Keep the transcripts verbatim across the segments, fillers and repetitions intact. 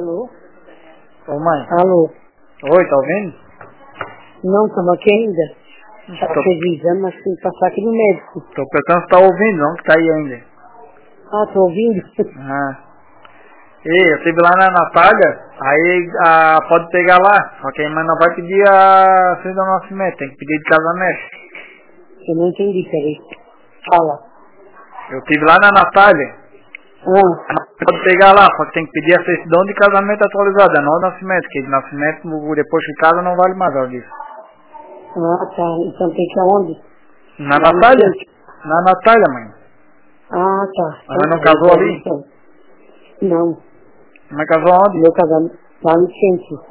Alô? Ô mãe. Alô? Oi, tá ouvindo? Não, estamos aqui ainda. Já Tô, fez o exame, mas tem que passar aqui no médico. tô pensando se tá ouvindo, não, que tá aí ainda. Ah, tô ouvindo? Ah. Ei, eu estive lá na Natália, aí ah, pode pegar lá, só que aí mas não vai pedir a certidão do nascimento, tem que pedir de casamento. Eu não entendi, peraí. Fala. Eu estive lá na Natália, Ah, pode pegar lá, só que tem que pedir a certidão de casamento atualizada, não o nascimento, que de nascimento depois que casa não vale mais, ela disse. ah, tá. Então tem que ir aonde? Na Lá no Natália? centro. Na Natália, mãe. Ah, tá. Ela não Então, casou então, ali? então. Não, Mas casou onde? meu casamento lá no centro.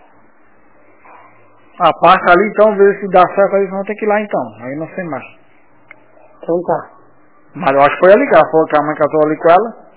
Ah, passa ali então, vê se dá certo, aí vão ter que ir lá então, aí não sei mais. Então tá. Mas eu acho que foi ali que ela falou que a mãe casou ali com ela.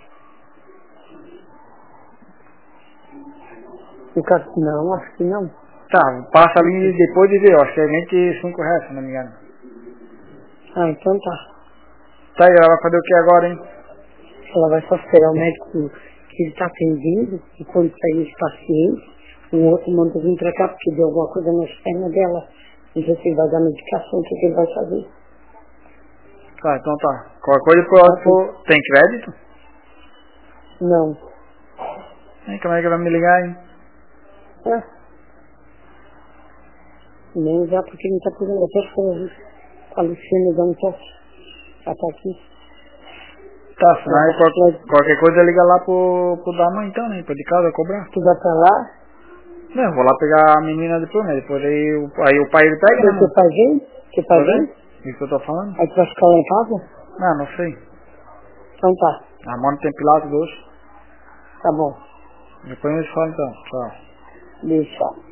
No caso, não, acho que não. Tá, passa ali depois de ver, eu acho que é vinte e cinco reais, se não me engano. Ah, então tá. Tá aí, ela vai fazer o que agora, hein? Ela vai só esperar o médico que ele tá atendendo e quando sair os pacientes, um outro manda vir pra cá porque deu alguma coisa nas pernas dela. Não sei se ele vai dar medicação, o que, que ele vai fazer. Tá, então tá. Qualquer coisa depois ela for... Tem crédito? Não. Hein, como é que vai me ligar, hein? É. Nem já porque ele tá fazendo até coisa. A Luciana dá um toque. Ela tá aqui. Tá, senão aí qual- Ela qualquer coisa liga lá pro, pro da mãe então, né? Pra de casa cobrar. tu vai pra lá, Não, eu vou lá pegar a menina depois, né? Depois aí, o- aí o pai ele pega, né, aí mano? teu pai vem, teu pai Tá vendo? vem, Isso que eu tô falando? aí tu vai ficar lá em casa? Não, não sei. Então tá, A mãe tem pilates hoje. tá bom. Depois a gente fala então. Tchau. Deixa.